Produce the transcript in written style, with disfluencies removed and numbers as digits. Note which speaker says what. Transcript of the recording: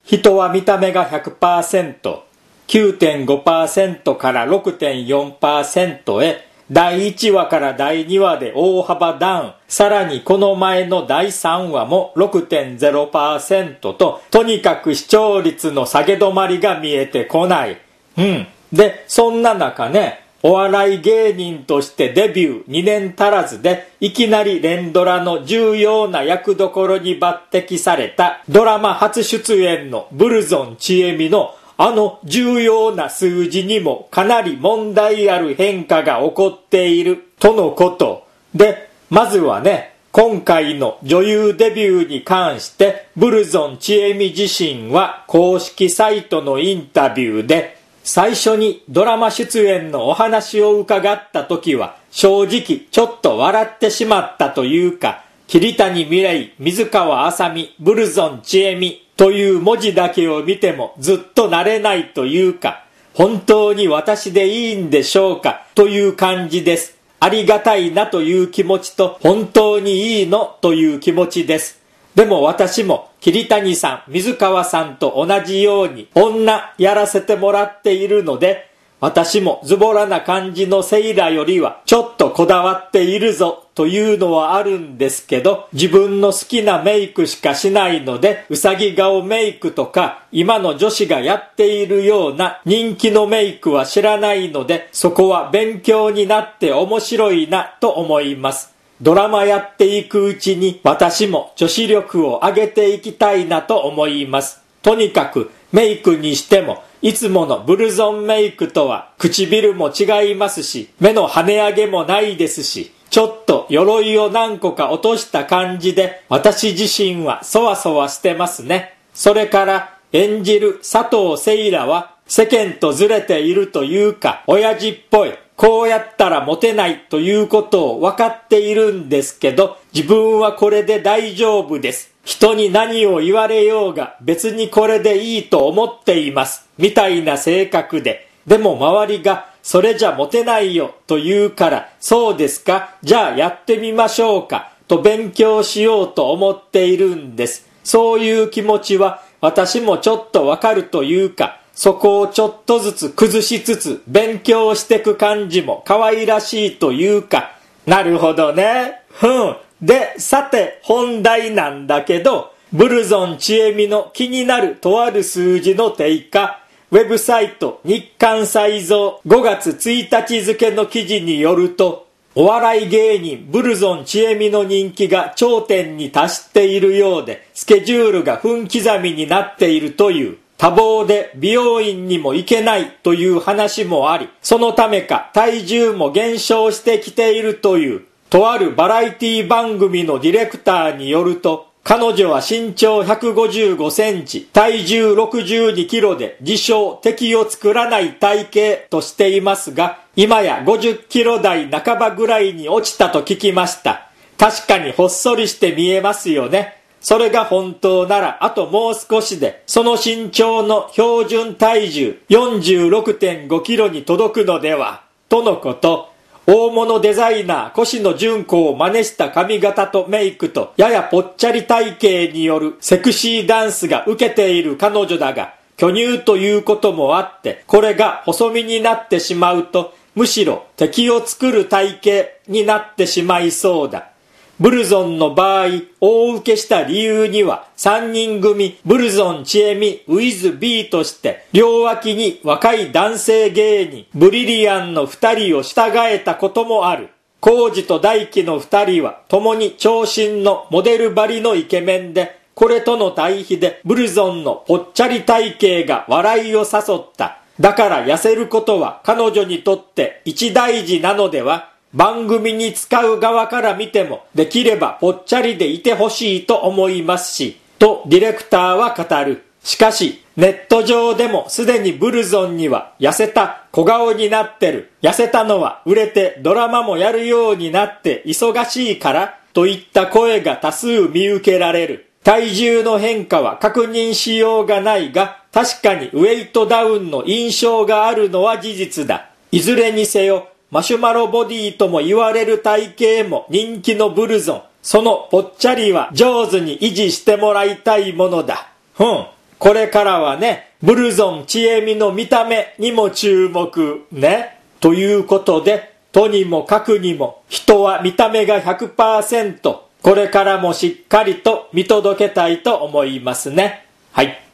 Speaker 1: 人は見た目が 100%、9.5% から 6.4% へ、第1話から第2話で大幅ダウン、さらにこの前の第3話も 6.0% と、とにかく視聴率の下げ止まりが見えてこない。で、そんな中ね、お笑い芸人としてデビュー2年足らずでいきなり連ドラの重要な役どころに抜擢されたドラマ初出演のブルゾンちえみのあの重要な数字にもかなり問題ある変化が起こっているとのことで、まずはね、今回の女優デビューに関してブルゾンちえみ自身は公式サイトのインタビューで、最初にドラマ出演のお話を伺った時は正直ちょっと笑ってしまったというか、桐谷美玲、水川あさみ、ブルゾンちえみという文字だけを見てもずっと慣れないというか、本当に私でいいんでしょうかという感じです。ありがたいなという気持ちと本当にいいのという気持ちです。でも私も桐谷さん、水川さんと同じように女やらせてもらっているので、私もズボラな感じのセイラよりはちょっとこだわっているぞというのはあるんですけど、自分の好きなメイクしかしないので、うさぎ顔メイクとか今の女子がやっているような人気のメイクは知らないので、そこは勉強になって面白いなと思います。ドラマやっていくうちに私も女子力を上げていきたいなと思います。とにかくメイクにしてもいつものブルゾンメイクとは唇も違いますし、目の跳ね上げもないですし、ちょっと鎧を何個か落とした感じで私自身はそわそわしてますね。それから演じる佐藤セイラは世間とずれているというか親父っぽい。こうやったらモテないということを分かっているんですけど、自分はこれで大丈夫です。人に何を言われようが別にこれでいいと思っています。みたいな性格で。でも周りがそれじゃモテないよと言うから、そうですか、じゃあやってみましょうかと勉強しようと思っているんです。そういう気持ちは私もちょっとわかるというか、そこをちょっとずつ崩しつつ勉強してく感じも可愛らしいというか、なるほどね。で、さて本題なんだけど、ブルゾンちえみの気になるとある数字の低下、ウェブサイト日刊再造5月1日付の記事によると、お笑い芸人ブルゾンちえみの人気が頂点に達しているようで、スケジュールが分刻みになっているという。多忙で美容院にも行けないという話もあり、そのためか体重も減少してきているという、とあるバラエティ番組のディレクターによると、彼女は身長155センチ、体重62キロで自称敵を作らない体型としていますが、今や50キロ台半ばぐらいに落ちたと聞きました。確かにほっそりして見えますよね。それが本当ならあともう少しでその身長の標準体重 46.5 キロに届くのではとのこと。大物デザイナー越野純子を真似した髪型とメイクとややぽっちゃり体型によるセクシーダンスが受けている彼女だが、巨乳ということもあってこれが細身になってしまうとむしろ敵を作る体型になってしまいそうだ。ブルゾンの場合、大受けした理由には、3人組ブルゾンちえみ with B として、両脇に若い男性芸人ブリリアンの2人を従えたこともある。コウジと大輝の2人は、共に長身のモデルばりのイケメンで、これとの対比でブルゾンのぽっちゃり体型が笑いを誘った。だから痩せることは彼女にとって一大事なのでは？番組に使う側から見てもできればぽっちゃりでいてほしいと思いますし、とディレクターは語る。しかしネット上でもすでにブルゾンには痩せた小顔になってる。痩せたのは売れてドラマもやるようになって忙しいからといった声が多数見受けられる。体重の変化は確認しようがないが、確かにウェイトダウンの印象があるのは事実だ。いずれにせよマシュマロボディとも言われる体型も人気のブルゾン。そのぽっちゃりは上手に維持してもらいたいものだ。 これからはね、ブルゾンちえみの見た目にも注目ね。ということで、とにもかくにも人は見た目が 100%、これからもしっかりと見届けたいと思いますね。はい。